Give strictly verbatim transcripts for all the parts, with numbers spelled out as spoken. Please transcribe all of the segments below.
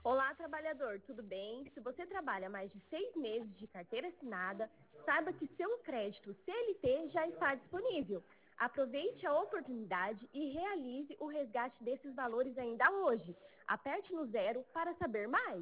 Olá, trabalhador, tudo bem? Se você trabalha mais de seis meses de carteira assinada, saiba que seu crédito C L T já está disponível. Aproveite a oportunidade e realize o resgate desses valores ainda hoje. Aperte no zero para saber mais.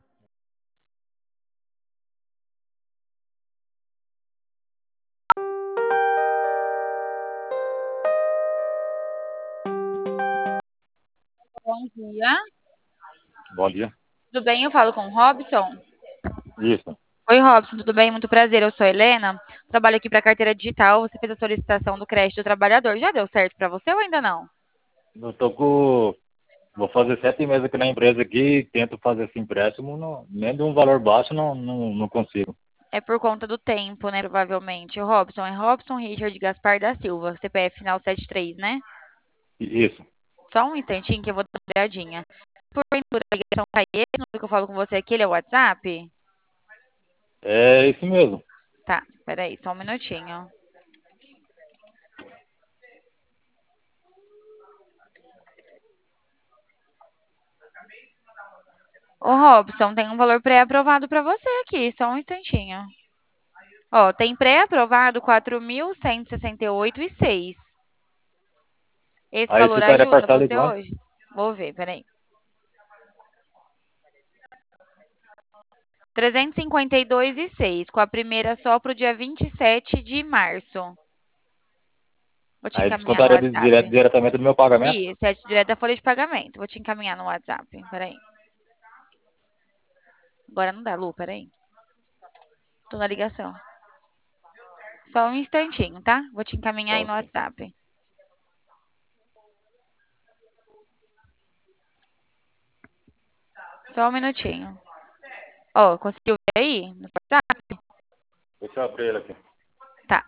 Bom dia. Bom dia. Tudo bem? Eu falo com o Robson. Isso. Oi, Robson, tudo bem? Muito prazer. Eu sou a Helena. Trabalho aqui para a carteira digital. Você fez a solicitação do crédito do trabalhador. Já deu certo para você ou ainda não? Eu tô com. Vou fazer sete meses aqui na empresa aqui, tento fazer esse empréstimo, não, nem de um valor baixo não, não, não consigo. É por conta do tempo, né? Provavelmente. O Robson é Robson Richard Gaspar da Silva, C P F final setenta e três, né? Isso. Só um instantinho que eu vou dar uma olhadinha. Porventura, a ligação tá aí. Esse número que eu falo com você aqui, ele é o WhatsApp? É isso mesmo. Tá, peraí, só um minutinho. Ô, Robson, tem um valor pré-aprovado para você aqui, só um instantinho. Ó, tem pré-aprovado quatro mil cento e sessenta e oito e seis. Esse Aí valor ficaria ajuda parcela de você quanto? hoje? Vou ver, peraí. trezentos e cinquenta e dois e seis, com a primeira só pro dia vinte e sete de março. Vou te Aí encaminhar no descontaria de- direto, WhatsApp. diretamente do meu pagamento? Isso, é direto da folha de pagamento. Vou te encaminhar no WhatsApp, peraí. Agora não dá, Lu, peraí. Tô na ligação. Só um instantinho, tá? Vou te encaminhar Tá, aí no ok. WhatsApp. Só um minutinho. Ó, conseguiu ver aí no WhatsApp? Deixa eu abrir ele aqui. Tá.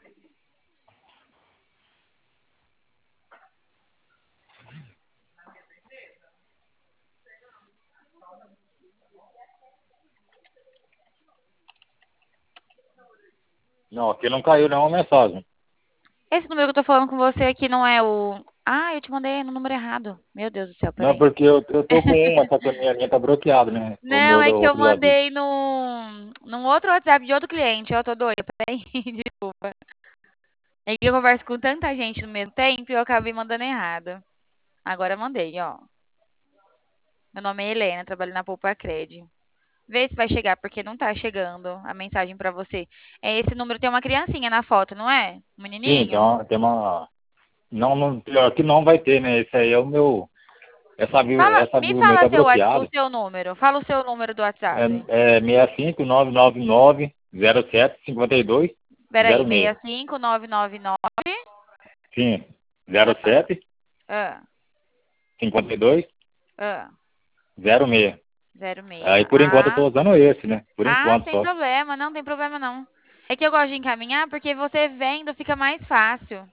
Não, aqui não caiu nenhuma mensagem. Esse número que eu tô falando com você aqui não é o. Ah, eu te mandei no número errado. Meu Deus do céu, Não, peraí. porque eu, eu tô com uma, só que a minha linha tá bloqueada, né? O Não, meu é do que eu outro lado. mandei num, num outro WhatsApp de outro cliente. Eu tô doida, peraí, desculpa. É que eu converso com tanta gente no mesmo tempo e eu acabei mandando errado. Agora eu mandei, ó. Meu nome é Helena, trabalho na Poupa Cred. Vê se vai chegar, porque não tá chegando a mensagem pra você. É esse número, tem uma criancinha na foto, não é? Um Sim, tem menininho? uma. Tem uma... Não, não, pior que não vai ter, né? Esse aí é o meu. Essa view, Fala, essa me view meu fala tá seu, Whats- o bloqueada. seu número. Fala o seu número do WhatsApp. É, é seis cinco nove nove nove zero sete cinco dois Peraí, zero seis. seis cinco nove nove nove. Sim, zero sete Ah, cinco dois ah, zero seis. zero seis. Aí por enquanto eu Ah, tô usando esse, né? Por ah, enquanto sem só. problema. Não tem problema, não. É que eu gosto de encaminhar porque você vendo fica mais fácil.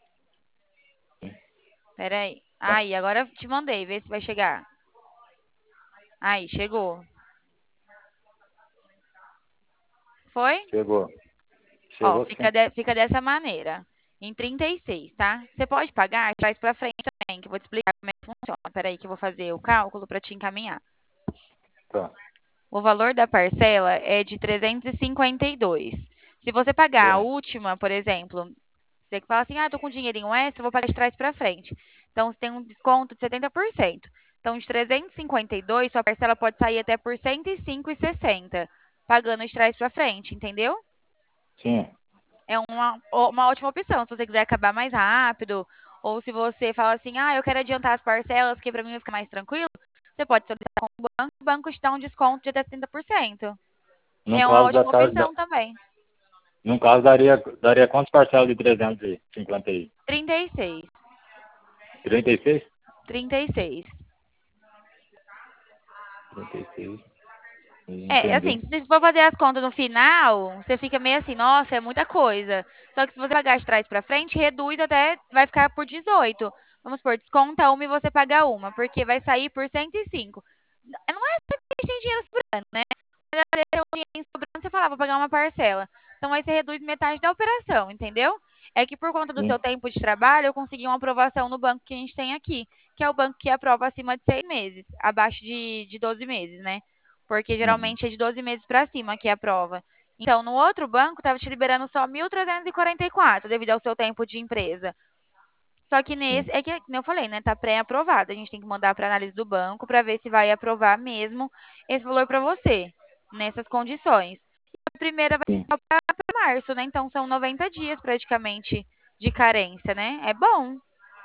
Peraí. Então, Aí, agora eu te mandei. Vê se vai chegar. Aí, chegou. Foi? chegou. Ó, Chegou sim. fica, de- fica dessa maneira. Em trinta e seis, tá? Você pode pagar, traz pra frente também, que eu vou te explicar como é que funciona. Peraí que eu vou fazer o cálculo pra te encaminhar. Tá. O valor da parcela é de trezentos e cinquenta e dois. Se você pagar a Bem, última, por exemplo, você que fala assim, ah, tô com dinheirinho extra, vou pagar de trás para frente. Então, você tem um desconto de setenta por cento. Então, de trezentos e cinquenta e dois, sua parcela pode sair até por cento e cinco e sessenta, pagando de trás para frente, entendeu? sim. É uma, uma ótima opção, se você quiser acabar mais rápido, ou se você fala assim, ah, eu quero adiantar as parcelas, que para mim vai ficar mais tranquilo, você pode solicitar com o banco, o banco te dá um desconto de até setenta por cento. No É uma caso da, ótima car- da opção também. no caso daria daria quantas parcelas de trezentos e cinquenta aí? trinta e seis. trinta e seis? trinta e seis. trinta e seis. É, assim, Entendi. se for fazer as contas no final, você fica meio assim, nossa, é muita coisa. Só que se você pagar de trás pra frente, reduz até, vai ficar por dezoito. Vamos supor, desconta uma e você paga uma, porque vai sair por cento e cinco. Não é sempre que a gente tem dinheiro sobrando, né? Mas às vezes tem um dinheiro sobrando, você fala, "Ah, vou pagar uma parcela." Então aí você reduz metade da operação, entendeu? É que por conta do seu Sim. tempo de trabalho, eu consegui uma aprovação no banco que a gente tem aqui, que é o banco que aprova acima de seis meses, abaixo de, de doze meses, né? porque geralmente é de doze meses para cima que é a prova. Então, no outro banco, estava te liberando só mil trezentos e quarenta e quatro, devido ao seu tempo de empresa. Só que nesse, é que, como eu falei, né, tá pré-aprovado. A gente tem que mandar para análise do banco para ver se vai aprovar mesmo esse valor para você, nessas condições. A primeira vai Sim. ser para março, né? Então, são noventa dias praticamente de carência, né? É bom.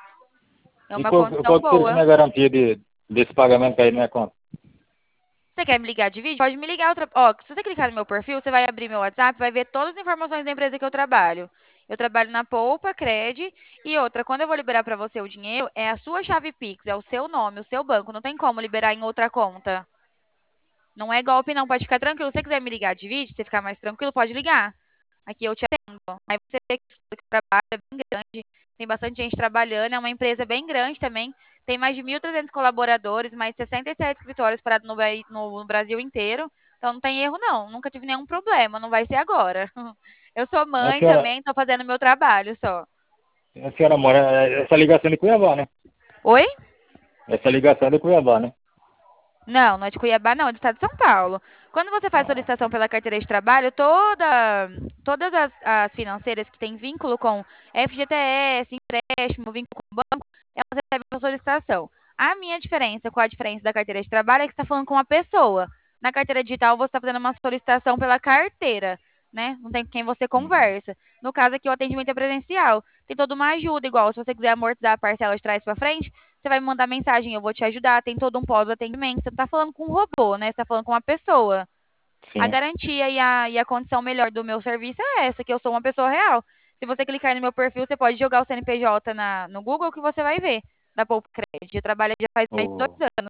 É E uma qual, condição qual que seria a boa. minha garantia de, desse pagamento cair na minha conta? Você quer me ligar de vídeo? Pode me ligar. Outra... Ó, se você clicar no meu perfil, você vai abrir meu WhatsApp, vai ver todas as informações da empresa que eu trabalho. Eu trabalho na Poupa, Cred. E outra, quando eu vou liberar para você o dinheiro, é a sua chave Pix, é o seu nome, o seu banco. Não tem como liberar em outra conta. Não é golpe, não. Pode ficar tranquilo. Se você quiser me ligar de vídeo, você ficar mais tranquilo, pode ligar. Aqui eu te atendo. Aí você vê que o trabalho é bem grande. Tem bastante gente trabalhando. É uma empresa bem grande também. Tem mais de mil e trezentos colaboradores, mais sessenta e sete escritórios parados no, no, no Brasil inteiro. Então não tem erro, não. Nunca tive nenhum problema. Não vai ser agora. Eu sou A mãe senhora, também, estou fazendo meu trabalho só. a senhora mora, essa ligação é de Cuiabá, né? Oi? Essa ligação é de Cuiabá, né? Não, não é de Cuiabá, não, é do estado de São Paulo. Quando você faz Ah, solicitação pela carteira de trabalho, toda, todas as, as financeiras que têm vínculo com F G T S, empréstimo, vínculo com banco, elas recebem a solicitação. A minha diferença com a diferença da carteira de trabalho é que você está falando com uma pessoa. Na carteira digital, você está fazendo uma solicitação pela carteira, né? Não tem com quem você uhum, conversa. No caso aqui, o atendimento é presencial. Tem toda uma ajuda, igual se você quiser amortizar a parcela de trás para frente, você vai me mandar mensagem, eu vou te ajudar. Tem todo um pós-atendimento. Você não está falando com um robô, né? Você está falando com uma pessoa. A sim, garantia e a, e a condição melhor do meu serviço é essa, que eu sou uma pessoa real. Se você clicar no meu perfil, você pode jogar o C N P J na, no Google que você vai ver. Da Poupa Credit. Eu trabalho já faz mais de dois oh, anos.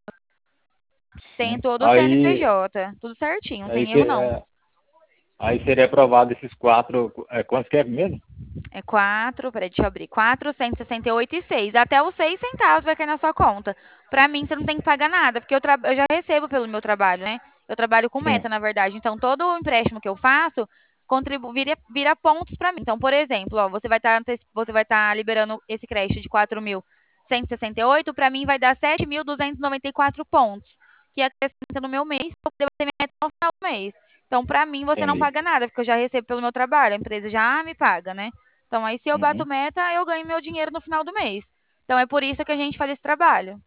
Tem sim. todo o Aí, C N P J. Tudo certinho, não aí, tem se- erro não. é, aí seria aprovado esses quatro, é, quantos que é mesmo? É quatro, peraí, deixa eu abrir. quatro, cento e sessenta e oito e seis. Até os seis centavos vai cair na sua conta. Pra mim, você não tem que pagar nada, porque eu, tra- eu já recebo pelo meu trabalho, né? Eu trabalho com Sim, meta, na verdade. Então, todo o empréstimo que eu faço contribu vira, vira pontos pra mim. Então, por exemplo, ó, você vai estar você vai estar liberando esse crédito de quatro mil cento e sessenta e oito, pra mim vai dar sete mil duzentos e noventa e quatro pontos, que acrescenta no meu mês, pra eu poder bater minha meta no final do mês. Então, pra mim, você não entendi. paga nada, porque eu já recebo pelo meu trabalho. A empresa já me paga, né? Então, aí, se eu bato Uhum, meta, eu ganho meu dinheiro no final do mês. Então, é por isso que a gente faz esse trabalho.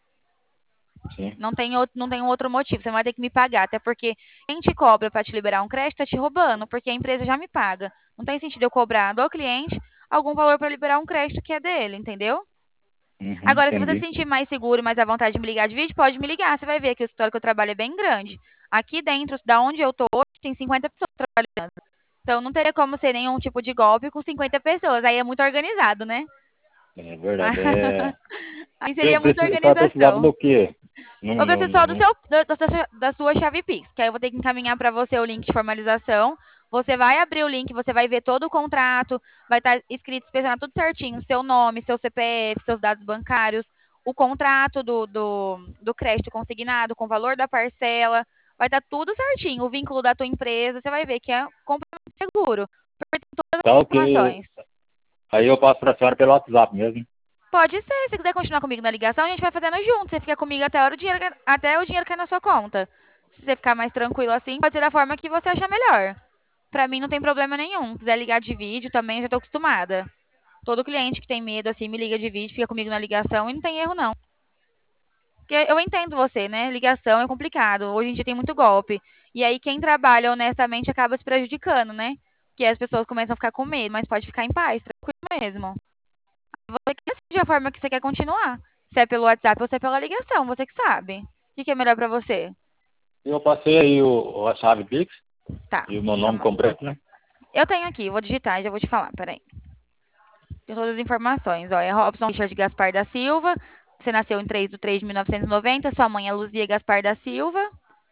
sim, Não tem, outro, não tem um outro motivo. Você não vai ter que me pagar. Até porque quem te cobra para te liberar um crédito tá te roubando, porque a empresa já me paga. Não tem sentido eu cobrar do cliente algum valor para liberar um crédito que é dele, entendeu? uhum, Agora, se você se entendi. sentir mais seguro e mais à vontade de me ligar de vídeo, pode me ligar. Você vai ver que o escritório que eu trabalho é bem grande. Aqui dentro, da onde eu tô hoje, tem cinquenta pessoas trabalhando. Então, não teria como ser nenhum tipo de golpe com cinquenta pessoas. Aí é muito organizado, né? É verdade. É, Aí eu seria muita preciso, só precisava organização. do quê? Não, Eu não, preciso só do não, seu, da, da sua da sua chave Pix, que aí eu vou ter que encaminhar para você o link de formalização. Você vai abrir o link, você vai ver todo o contrato, vai estar escrito, inspecionado tudo certinho, seu nome, seu C P F, seus dados bancários, o contrato do, do, do crédito consignado, com o valor da parcela, vai estar tudo certinho, o vínculo da tua empresa, você vai ver que é completamente seguro. Porque tem todas tá as ok. informações. Aí eu passo para a senhora pelo WhatsApp mesmo. Pode ser, se quiser continuar comigo na ligação, a gente vai fazendo junto. Você fica comigo até, a hora o dinheiro, até o dinheiro cair na sua conta. Se você ficar mais tranquilo assim, pode ser da forma que você achar melhor. Pra mim não tem problema nenhum. Se quiser ligar de vídeo também, eu já tô acostumada. Todo cliente que tem medo assim me liga de vídeo, fica comigo na ligação e não tem erro não. Porque eu entendo você, né? Ligação é complicado. Hoje em dia tem muito golpe. E aí quem trabalha honestamente acaba se prejudicando, né? Porque as pessoas começam a ficar com medo, mas pode ficar em paz, tranquilo mesmo. Você que decide a forma que você quer continuar. Se é pelo WhatsApp ou se é pela ligação, você que sabe. O que, que é melhor pra você? Eu passei aí o, a chave Pix Tá. e o meu Então, nome completo, né? eu tenho aqui, vou digitar e já vou te falar, peraí. Tem todas as informações, ó. É Robson Richard Gaspar da Silva. Você nasceu em três de três de mil novecentos e noventa. Sua mãe é Luzia Gaspar da Silva.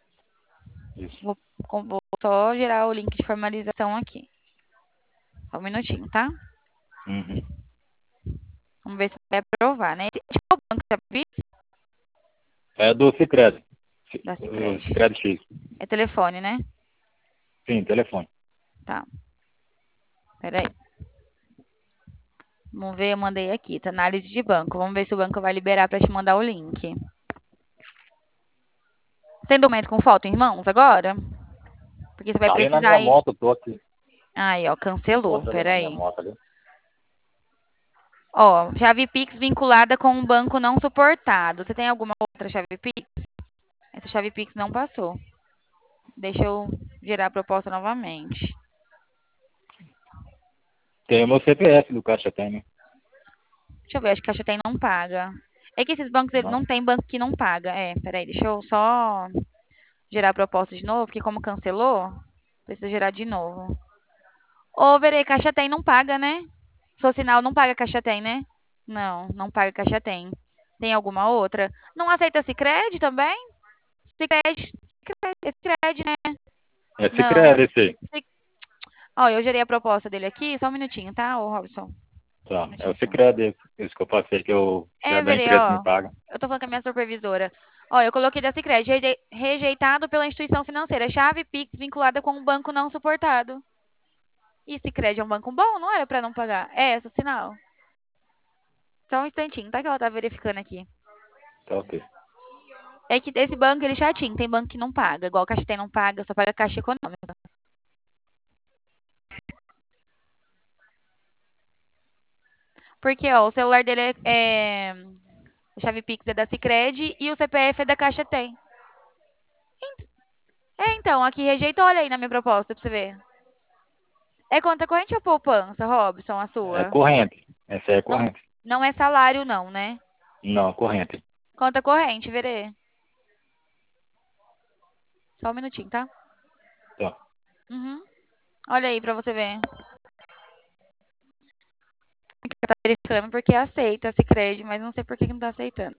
Isso. Vou, vou só gerar o link de formalização aqui. Só um minutinho, tá? Uhum. Vamos ver se vai aprovar, né? Esse é o banco da Pix, É do Sicredi. da O Sicredi. Sicredi X. É telefone, né? Sim, telefone. Tá. Peraí. Vamos ver, eu mandei aqui, tá? Análise de banco. Vamos ver se o banco vai liberar para te mandar o link. Tem documento com foto em mãos agora? Porque você vai Tá ali na precisar minha ir. moto, tô aqui. Aí, ó, cancelou. Moto ali na minha Peraí. moto ali. Ó, chave Pix vinculada com um banco não suportado. Você tem alguma outra chave Pix? Essa chave Pix não passou. Deixa eu gerar a proposta novamente. Tem o meu C P F do Caixa Tem, né? Deixa eu ver, acho que a Caixa Tem não paga. É que esses bancos, ele Não. não tem banco que não paga. É, peraí, deixa eu só gerar a proposta de novo, porque como cancelou, precisa gerar de novo. Ô, Verê, Caixa Tem não paga, né? Sou sinal não paga Caixa Tem, né? Não, não paga Caixa Tem. Tem alguma outra? Não aceita Sicredi também? Sicredi, Sicredi, Sicredi, né? É Não. Sicredi esse aí. Sic- Ó, eu gerei a proposta dele aqui, só um minutinho, tá, ô Robson? Só um Tá, é minutinho o só. Sicredi esse, esse que eu passei, que, eu, que É, é da Verê, empresa que me ó. paga. Eu tô falando com a minha supervisora. Ó, eu coloquei da Sicredi, reje- rejeitado pela instituição financeira. Chave Pix vinculada com um banco não suportado. E Sicredi é um banco bom, não era pra não pagar? É, esse o sinal. Só um instantinho, tá que ela tá verificando aqui. Tá ok. É que esse banco, ele é chatinho. Tem banco que não paga. Igual a Caixa Tem não paga, só paga Caixa Econômica. Porque, ó, o celular dele é... é... A chave Pix é da Sicredi e o C P F é da Caixa Tem. É, então, aqui rejeitou, olha aí na minha proposta pra você ver. É conta corrente ou poupança, Robson, a É sua? corrente. Essa aí é Não, corrente. não é salário, não, né? Não, corrente. Conta corrente, verê. Só um minutinho, tá? Tá. Uhum. Olha aí pra você ver. Tá verificando porque aceita Sicredi, mas não sei por que que não tá aceitando.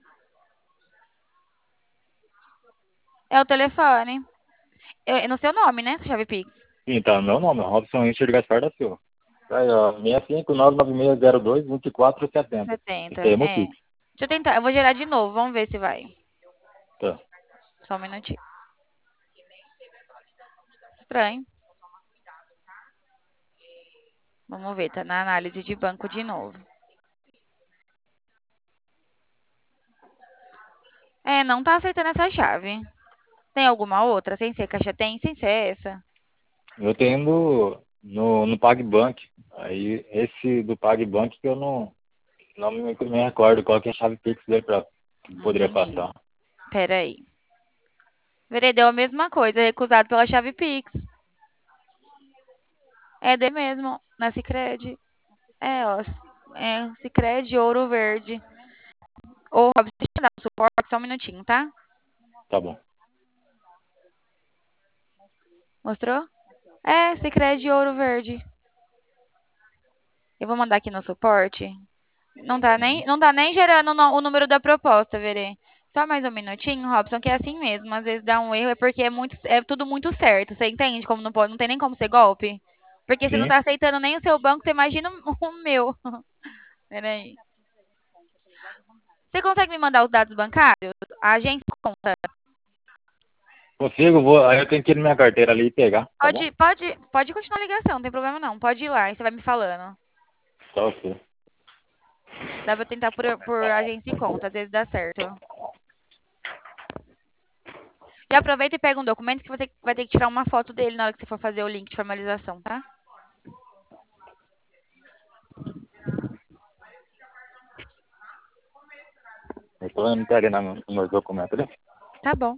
É o telefone. É no seu nome, né, essa chave Pix? Sim, tá. Meu nome é Robson Richard Gaspar da Silva. Tá aí, ó. seis cinco nove nove seis zero dois dois quatro sete zero. Esse setenta, aí é meu é. Pix. Deixa eu tentar, eu vou gerar de novo, vamos ver se vai. Tá. Só um minutinho. Estranho. Vamos ver, tá na análise de banco de novo. É, não tá aceitando essa chave. Tem alguma outra? Sem ser Caixa Tem, sem ser essa? Eu tenho no, no, no PagBank. Aí, esse do PagBank que eu não, não me, me recordo qual que é a chave Pix dele pra que poderia Entendi. passar. Pera aí. Verê, deu a mesma coisa, recusado pela chave Pix. É de mesmo, na Sicredi. É, ó. É, Sicredi, Ouro Verde. Ô, Robson, deixa eu dar um suporte, só um minutinho, tá? Tá bom. Mostrou? É, Sicredi, Ouro Verde. Eu vou mandar aqui no suporte. Não tá nem, Uhum. não tá nem gerando o no- o número da proposta, Verê. Só mais um minutinho, Robson, que é assim mesmo. Às vezes dá um erro, é porque é, muito, é tudo muito certo. Você entende como não pode, não tem nem como ser golpe? Porque você não Sim. tá aceitando nem o seu banco, você imagina o o meu. Peraí. Você consegue me mandar os dados bancários? A agência conta. Consigo, vou, aí eu tenho que ir na minha carteira ali e pegar, tá bom? Pode, pode, pode continuar a ligação, não tem problema não. Pode ir lá e você vai me falando. Só ok. Dá pra tentar por, por agência e conta, às vezes dá certo. Já aproveita e pega um documento que você vai ter que tirar uma foto dele na hora que você for fazer o link de formalização, tá? Eu tô indo pegar na- nos meus documentos ali. Tá bom.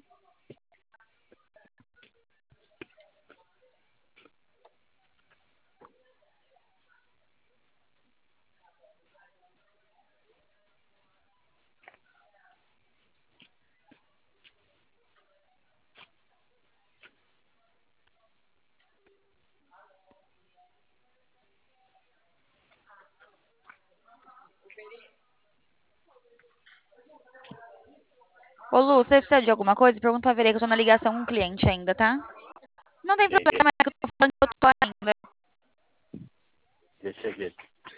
Ô, Lu, você precisa de alguma coisa? Pergunta pra Verê que eu tô na ligação com o cliente ainda, tá? Não tem Ok. problema, é que eu tô falando que eu tô ainda. Deixa eu ver.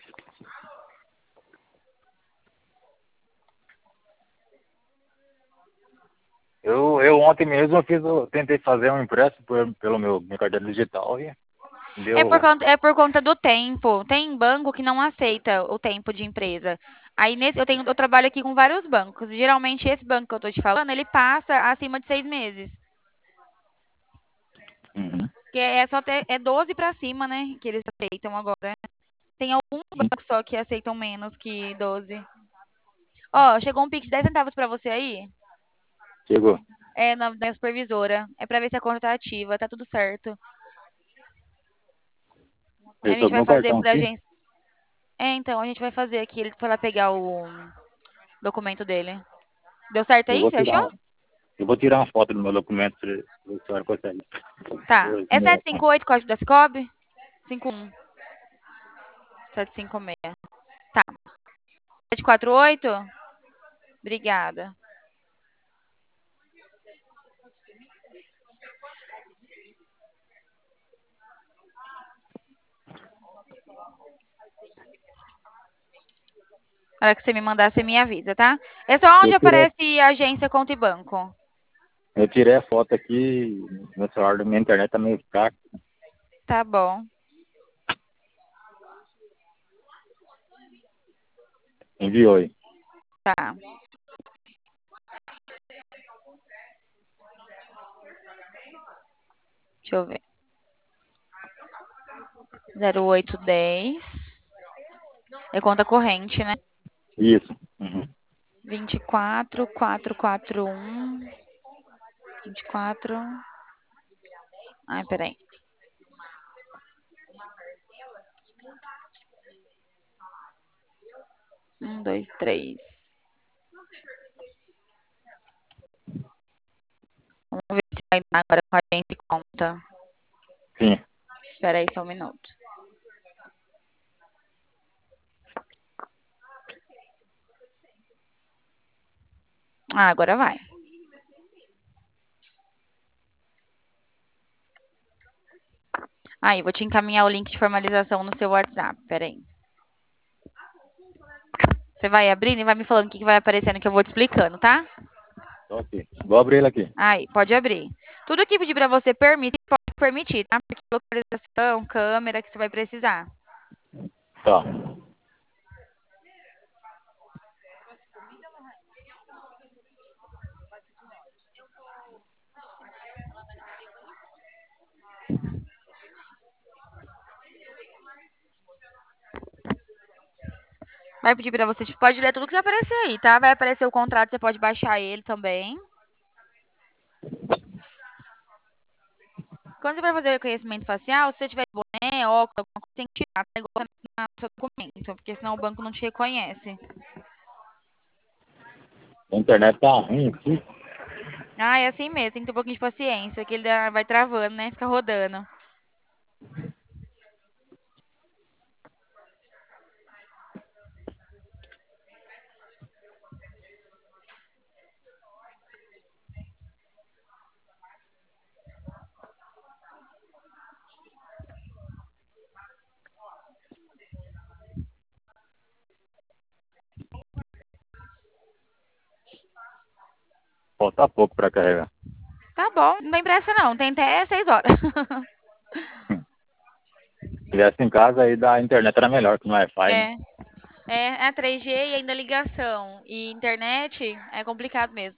Eu, eu ontem mesmo eu fiz, o- tentei fazer um empréstimo por- pelo meu minha carteira digital e É por deu. conta, é por conta do tempo. Tem banco que não aceita o tempo de empresa. Aí nesse, eu tenho, eu trabalho aqui com vários bancos. Geralmente esse banco que eu tô te falando, ele passa acima de seis meses. Uhum. Que é só até é doze para cima, né? Que eles aceitam agora. Tem alguns Sim. bancos só que aceitam menos que doze. Ó, chegou um Pix de dez centavos para você aí? Chegou. É na da supervisora. É para ver se a conta tá ativa, tá tudo certo. A Eu gente tô com vai meu fazer cartão por aqui. agência. É, então, a gente vai fazer aqui. Ele foi lá pegar o documento dele. Deu certo Eu aí? vou Você tirar, achou? um- eu vou tirar uma foto do meu documento pra ver se a senhora consegue. Tá. Dois, É meia, setecentos e cinquenta e oito, código da Cicobi? cinquenta e um. setecentos e cinquenta e seis. Tá. setecentos e quarenta e oito? Obrigada. Na hora que você me mandar, você me avisa, tá? É só onde Eu tirei, aparece agência, conta e banco. eu tirei a foto aqui, meu celular da minha internet tá meio fraco. Tá bom. Enviou aí. Tá. Deixa eu ver. zero oito dez. É conta corrente, né? Isso. Uhum. vinte e quatro, quatrocentos e quarenta e um. vinte e quatro. Ai, peraí. Um, dois, três. Vamos ver se vai dar agora com a agência e conta. Sim. Espera aí só um minuto. Ah, agora vai. Aí, vou te encaminhar o link de formalização no seu WhatsApp. Pera aí. Você vai abrindo e vai me falando o que que vai aparecendo que eu vou te explicando, tá? Tô aqui. Vou abrir ele aqui. Aí, pode abrir. Tudo que pedir pra você permitir, pode permitir, tá? Porque localização, câmera que você vai precisar. Tá. Vai pedir pra você, pode ler tudo que aparecer aí, tá? Vai aparecer o contrato, você pode baixar ele também. Quando você vai fazer o reconhecimento facial, se você tiver boné, óculos, alguma coisa, tem que tirar, tá? Igual no seu documento, porque senão o banco não te reconhece. A internet tá ruim aqui. Ah, é assim mesmo, tem que ter um pouquinho de paciência, que ele dá- vai travando, né? Fica rodando. Falta pouco pra carregar. Tá bom, não tem pressa não, tem até seis horas. Se tivesse em casa, aí da internet era melhor que no Wi-Fi, né? É, é, é três G e ainda ligação. E internet é complicado mesmo.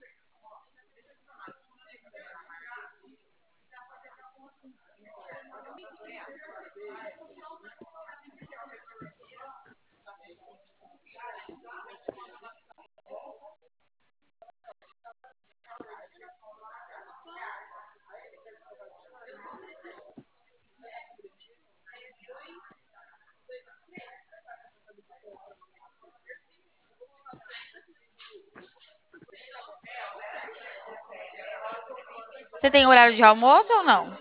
Você tem horário de almoço ou não?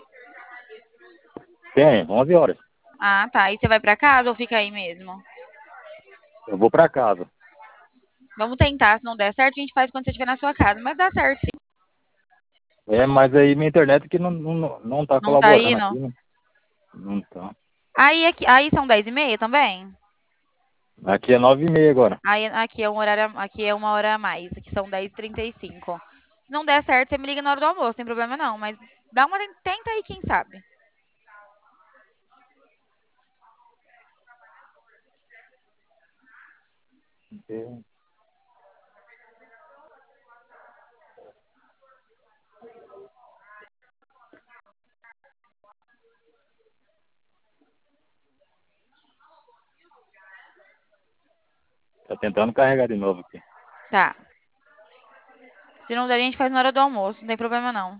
Tem, onze horas. Ah, tá. E você vai pra casa ou fica aí mesmo? Eu vou pra casa. Vamos tentar, se não der certo, a gente faz quando você estiver na sua casa. Mas dá certo, sim. É, mas aí minha internet que não, não, não tá Não tá colaborando indo? aqui, né? Não tá. Aí, aqui, aí são dez e meia também? Aqui é nove e meia agora. Aí aqui é um horário, aqui é uma hora a mais. Aqui são dez e trinta e cinco. Se não der certo, você me liga na hora do almoço, não tem problema não. Mas dá uma, tenta aí, quem sabe. É. Tá tentando carregar de novo aqui. Tá. Se não der, a gente faz na hora do almoço. Não tem problema, não.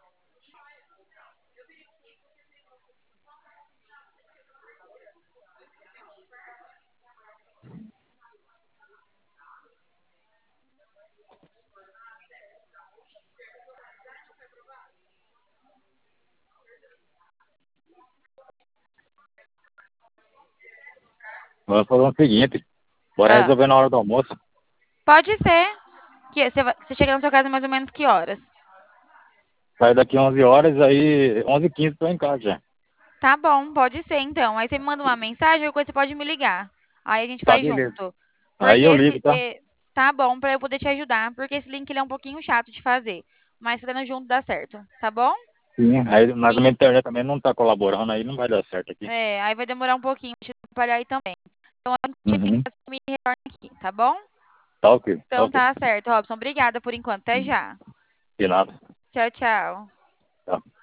Vamos fazer o seguinte. Bora Ah, resolver na hora do almoço. pode ser. Que você, vai, você chega na sua casa mais ou menos que horas? Sai daqui onze horas, aí onze e quinze tô em casa já. Tá bom, pode ser então. Aí você me manda uma mensagem, qualquer coisa você pode me ligar. Aí a gente Tá, vai beleza. junto. Aí Porque eu ligo, esse. tá? eh, Tá bom, pra eu poder te ajudar. Porque esse link ele é um pouquinho chato de fazer. Mas fazendo junto dá certo. Tá bom? Sim. Aí, mas a minha internet também não tá colaborando, aí não vai dar certo aqui. É, aí vai demorar um pouquinho pra te atrapalhar aí também. Então a gente liga, Uhum. você me retorna aqui, tá bom? Tá ok, tá Então ok. tá certo, Robson. Obrigada por enquanto. Até já. De nada. Tchau, tchau. Tá.